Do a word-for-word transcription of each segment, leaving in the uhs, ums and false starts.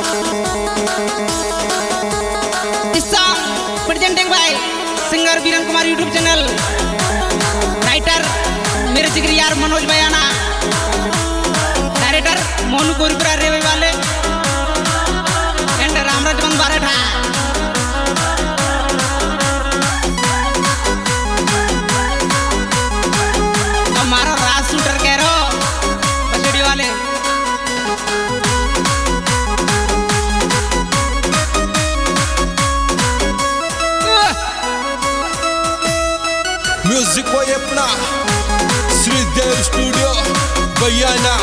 This song presenting by singer Biren Kumar YouTube channel, writer मेरे जिगरी यार मनोज बयाना, डायरेक्टर मोनू कोरीपुरा रेवे वाले एंड रामराज बन बारठा। हमारा राज शूटर कह रहे हो बसड़ी वाले। म्यूजिक बॉय अपना श्रीदेव स्टूडियो बयाना।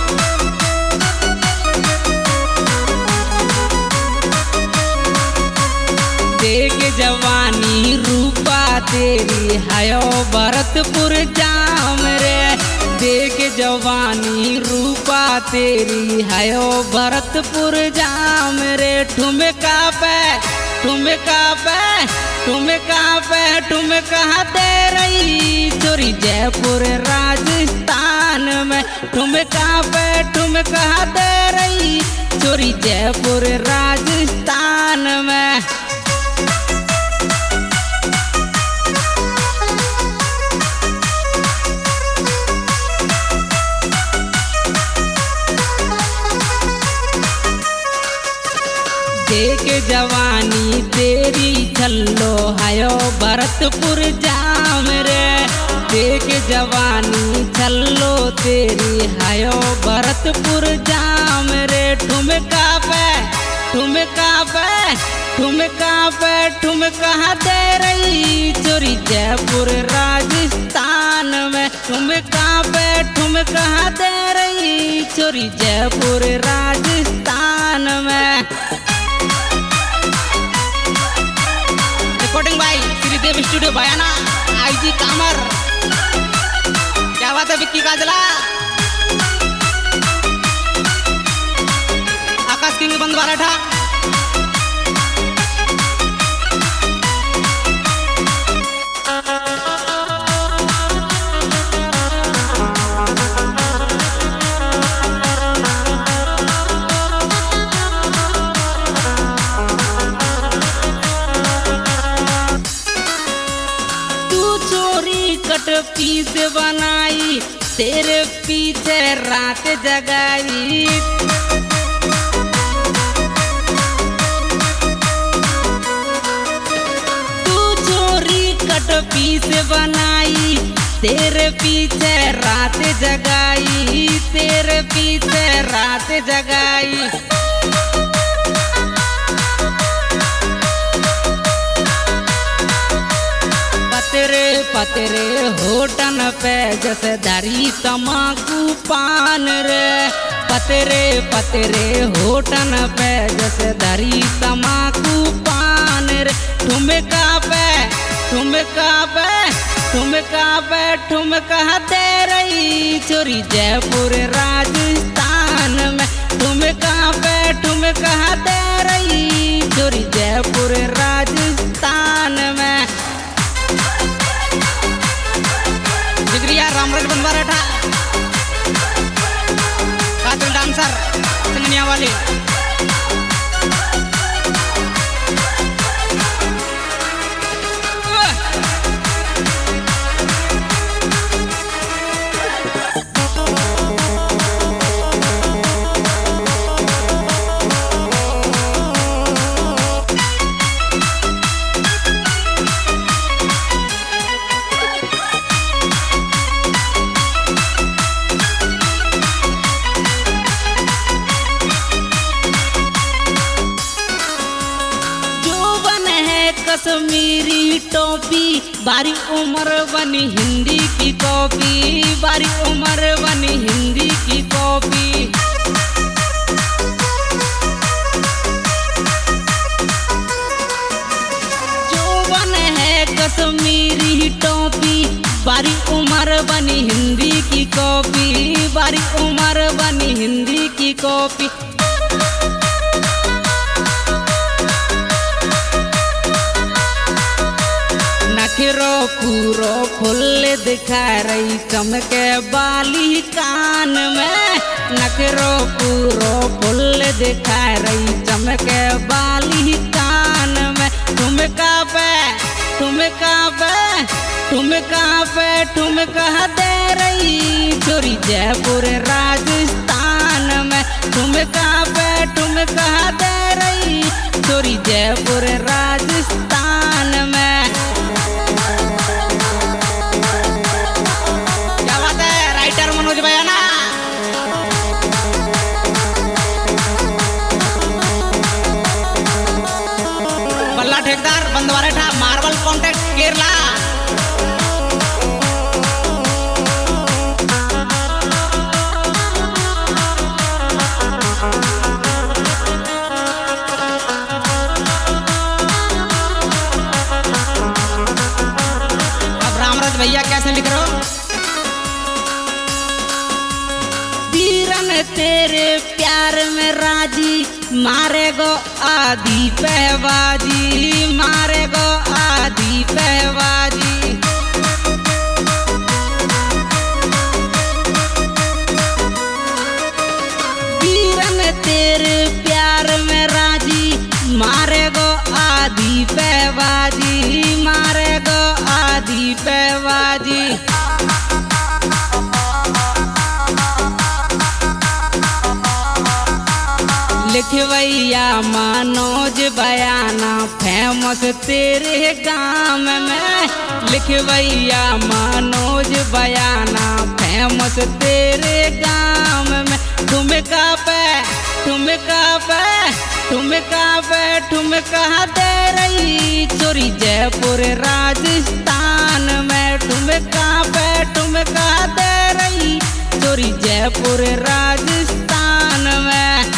देख जवानी रूपा तेरी हायो भरतपुर जाम रे, देख जवानी रूपा तेरी हायो भरतपुर जाम रे। ठुमका पे ठुमका पे ठुमका पे ठुमका दे रही चोरी जयपुर राजस्थान में। ठुमका पे ठुमका दे रही चोरी जयपुर राजस्थान में। देख जवानी तेरी छल्लो हायो भरतपुर जाम रे, देख जवानी छल्लो तेरी हायो भरतपुर जाम रे। ठुमका पे ठुमका पे ठुमका पे ठुमका दे रही चोरी जयपुर राजस्थान में। ठुमका पे ठुमका दे रही चोरी जयपुर राजस्थान में। Recording by Shridev studio Bayana, आईजी कामर। क्या बात है विक्की काजला, आकाश किंग बंद बाराठा। कट पीस बनाई तेरे पीछे रात जगाई, तू चोरी कट पीस बनाई तेरे पीछे रात जगाई, तेरे पीछे रात जगाई। पतरे पतरे होटन पे जैसे धरी तमाकू पान रे, पतरे पतरे होटन पे जैसे धरी तमाकू पान रे। ठुमका पे ठुमका पे ठुमका पे ठुमका दे रही चोरी जयपुर राजस्थान में। ठुमका पे ठुमका दे रही चोरी जयपुर राजस्थान में। जिगरिया रामराज बन बारठा, कातिल डांसर संगनिया वाले। कश्मीरी टोपी बारी उम्र बनी हिंदी की कॉपी, बारी उम्र बनी हिंदी की कॉपी। जोवन है कश्मीरी टोपी बारी उम्र बनी हिंदी की कॉपी, बारी उम्र बनी हिंदी की कॉपी। नखरो पूरो फुल दिखा रही चमके बाली कान में, नखरो पूरो फुल दिखा रही चमके बाली कान में। ठुमका पे ठुमका पे ठुमका पे ठुमका दे रही छोरी जयपुर राजस्थान में। ठुमका पे ठुमका दे रही छोरी जयपुर राजस्थान में। क्या बात है राइटर मनोज भैया ना। बल्ला ठेकेदार बंदवारे ठा मार्बल कॉन्टेक्ट केरला। अब रामराज भैया कैसे लिख रहे हो। वीरन तेरे प्यार में राजी मारे गो आधी पहबाजी, मारे गो आधी पहबाजी। वीरन तेरे प्यार में राजी मारे गो आधी पहबाजी, मारे गो आधी पहबाजी। लिखवैया मनोज बयाना फेमस तेरे गाँव में। लिखवैया मनोज बयाना फेमस तेरे गाँव में। ठुमका पे ठुमका पे ठुमका पे ठुमका दे रही छोरी जयपुर राजस्थान में। ठुमका पे ठुमका दे रही छोरी जयपुर राजस्थान में।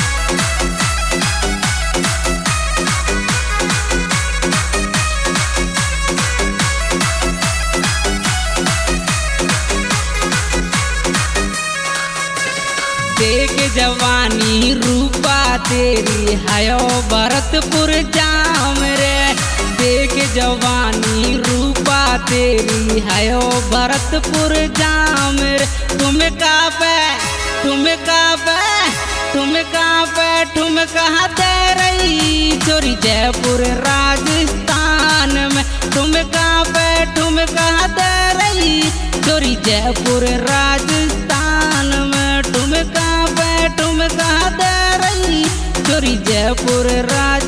देख जवानी रूपा तेरी हयो भरतपुर जाम रे। देख जवानी रूपा तेरी हयो भरतपुर जाम रे। ठुमका पे ठुमका पे ठुमका पे ठुमका दे रही छोरी जयपुर राजस्थान में। ठुमका पे ठुमका दे रही छोरी जयपुर राजस्थान में। ठुमका पे ठुमका दे रही छोरी जयपुर राज